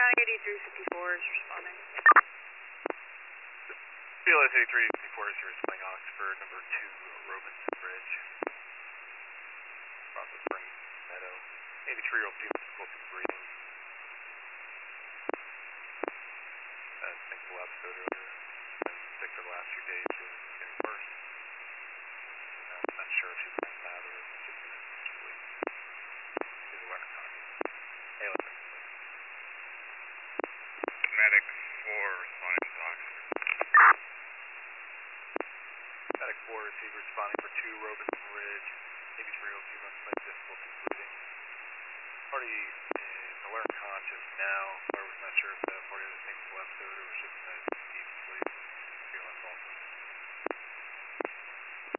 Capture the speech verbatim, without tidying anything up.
County eighty-three fifty-four is responding. B L S eighty-three fifty-four is here responding Oxford, number two, Robinson Bridge. Across the Spring Meadow. eighty-three-year-old female difficulty breathing. Uh, I think the lab showed earlier. Been sick for the last few days, so it's getting worse.